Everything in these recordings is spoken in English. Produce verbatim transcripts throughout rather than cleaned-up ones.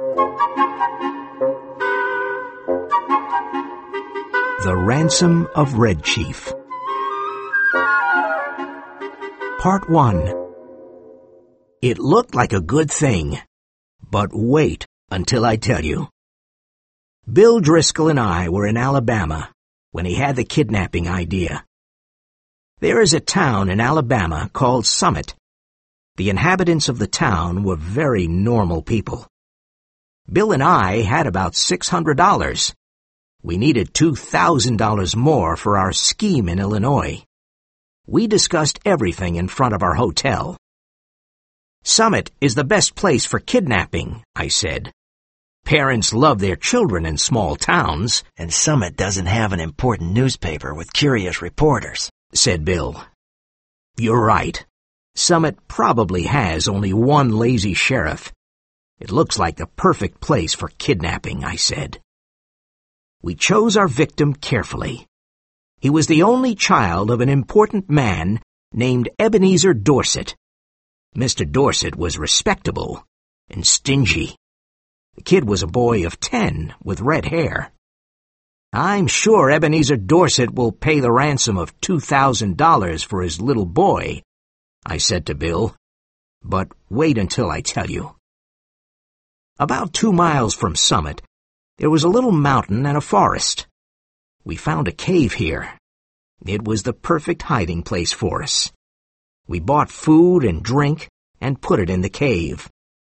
The Ransom of Red Chief. Part one. It looked like a good thing, but wait until I tell you. Bill Driscoll and I were in Alabama when he had the kidnapping idea. There is a town in Alabama called Summit. The inhabitants of the town were very normal people. Bill and I had about six hundred dollars. We needed two thousand dollars more for our scheme in Illinois. We discussed everything in front of our hotel. Summit is the best place for kidnapping, I said. Parents love their children in small towns. And Summit doesn't have an important newspaper with curious reporters, said Bill. You're right. Summit probably has only one lazy sheriff. It looks like the perfect place for kidnapping, I said. We chose our victim carefully. He was the only child of an important man named Ebenezer Dorset. Mister Dorset was respectable and stingy. The kid was a boy of ten with red hair. I'm sure Ebenezer Dorset will pay the ransom of two thousand dollars for his little boy, I said to Bill. But wait until I tell you. About two miles from Summit, there was a little mountain and a forest. We found a cave here. It was the perfect hiding place for us. We bought food and drink and put it in the cave.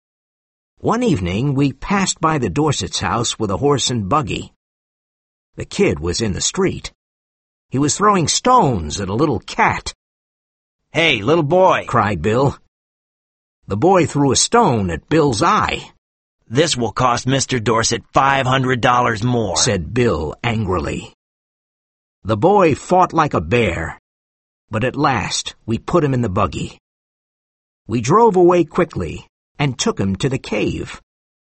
One evening, we passed by the Dorset's house with a horse and buggy. The kid was in the street. He was throwing stones at a little cat. "Hey, little boy!" cried Bill. The boy threw a stone at Bill's eye. "This will cost Mister Dorset five hundred dollars more," said Bill angrily. The boy fought like a bear, but at last we put him in the buggy. We drove away quickly and took him to the cave.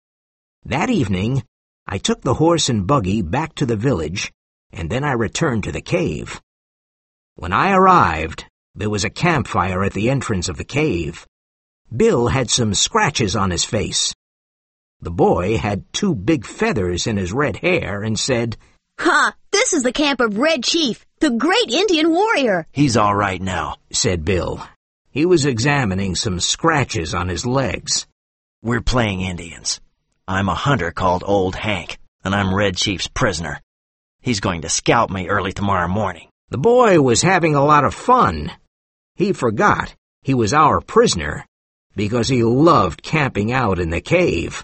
That evening, I took the horse and buggy back to the village, and then I returned to the cave. When I arrived, there was a campfire at the entrance of the cave. Bill had some scratches on his face. The boy had two big feathers in his red hair and said, "Ha! This is the camp of Red Chief, the great Indian warrior." "He's all right now," said Bill. He was examining some scratches on his legs. "We're playing Indians. I'm a hunter called Old Hank, and I'm Red Chief's prisoner. He's going to scalp me early tomorrow morning." The boy was having a lot of fun. He forgot he was our prisoner because he loved camping out in the cave.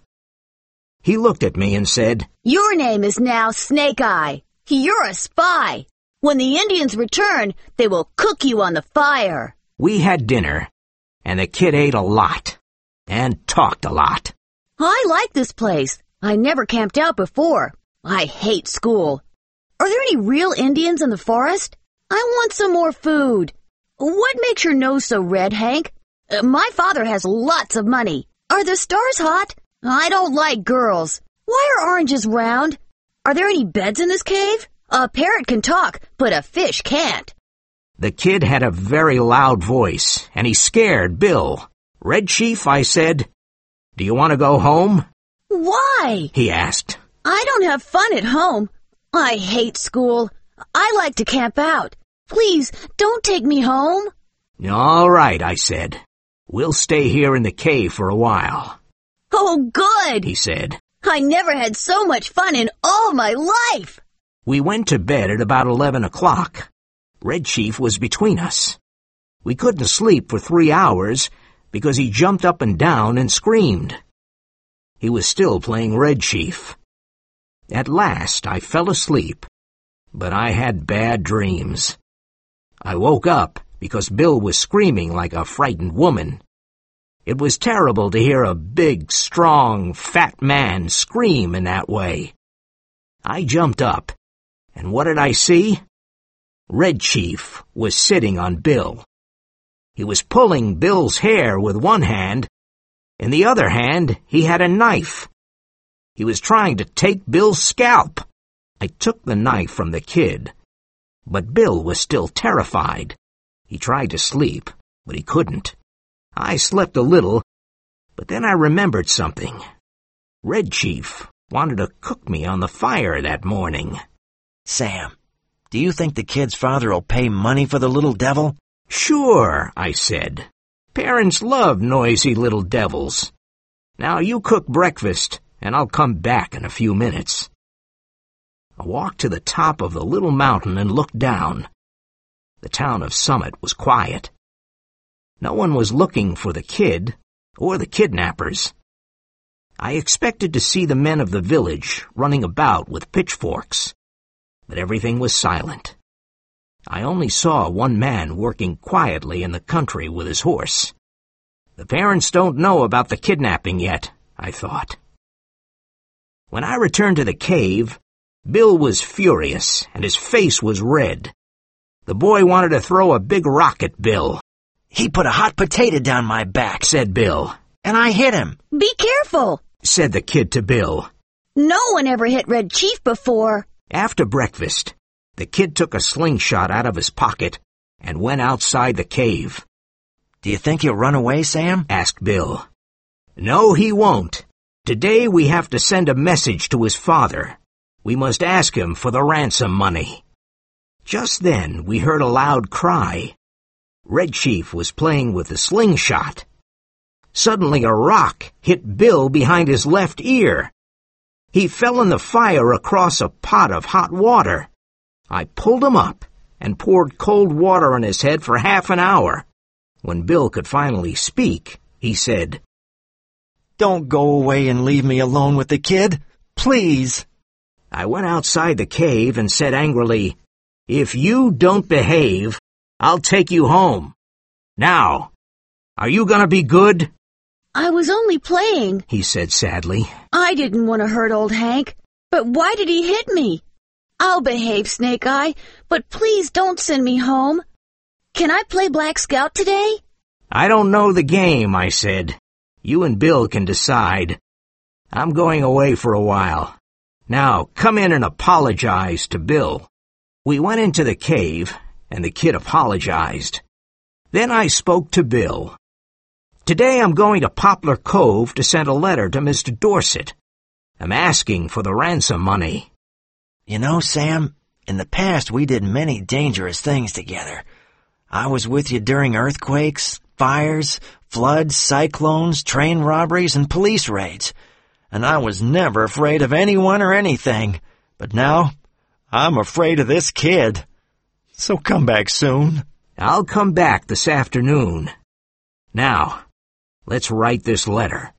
He looked at me and said, "Your name is now Snake Eye. You're a spy. When the Indians return, they will cook you on the fire." We had dinner, and the kid ate a lot and talked a lot. "I like this place. I never camped out before. I hate school. Are there any real Indians in the forest? I want some more food. What makes your nose so red, Hank? Uh, my father has lots of money. Are the stars hot? I don't like girls. Why are oranges round? Are there any beds in this cave? A parrot can talk, but a fish can't." The kid had a very loud voice, and he scared Bill. "Red Chief," I said, "do you want to go home?" "Why?" he asked. "I don't have fun at home. I hate school. I like to camp out. Please, don't take me home." "All right," I said. "We'll stay here in the cave for a while." "Oh, good," he said. "I never had so much fun in all my life." We went to bed at about eleven o'clock. Red Chief was between us. We couldn't sleep for three hours because he jumped up and down and screamed. He was still playing Red Chief. At last I fell asleep, but I had bad dreams. I woke up because Bill was screaming like a frightened woman. It was terrible to hear a big, strong, fat man scream in that way. I jumped up, and what did I see? Red Chief was sitting on Bill. He was pulling Bill's hair with one hand. In the other hand, he had a knife. He was trying to take Bill's scalp. I took the knife from the kid, but Bill was still terrified. He tried to sleep, but he couldn't. I slept a little, but then I remembered something. Red Chief wanted to cook me on the fire that morning. Sam, do you think the kid's father will pay money for the little devil? Sure, I said. Parents love noisy little devils. Now you cook breakfast, and I'll come back in a few minutes. I walked to the top of the little mountain and looked down. The town of Summit was quiet. No one was looking for the kid or the kidnappers. I expected to see the men of the village running about with pitchforks, but everything was silent. I only saw one man working quietly in the country with his horse. The parents don't know about the kidnapping yet, I thought. When I returned to the cave, Bill was furious and his face was red. The boy wanted to throw a big rock at Bill. He put a hot potato down my back, said Bill. And I hit him. Be careful, said the kid to Bill. No one ever hit Red Chief before. After breakfast, the kid took a slingshot out of his pocket and went outside the cave. Do you think he'll run away, Sam? Asked Bill. No, he won't. Today we have to send a message to his father. We must ask him for the ransom money. Just then we heard a loud cry. Red Chief was playing with the slingshot. Suddenly a rock hit Bill behind his left ear. He fell in the fire across a pot of hot water. I pulled him up and poured cold water on his head for half an hour. When Bill could finally speak, he said, Don't go away and leave me alone with the kid, please. I went outside the cave and said angrily, If you don't behave, I'll take you home. Now, are you gonna be good? I was only playing, he said sadly. I didn't want to hurt old Hank, but why did he hit me? I'll behave, Snake Eye, but please don't send me home. Can I play Black Scout today? I don't know the game, I said. You and Bill can decide. I'm going away for a while. Now, come in and apologize to Bill. We went into the cave, and the kid apologized. Then I spoke to Bill. Today I'm going to Poplar Cove to send a letter to Mister Dorset. I'm asking for the ransom money. You know, Sam, in the past we did many dangerous things together. I was with you during earthquakes, fires, floods, cyclones, train robberies, and police raids. And I was never afraid of anyone or anything. But now, I'm afraid of this kid. So come back soon. I'll come back this afternoon. Now, let's write this letter.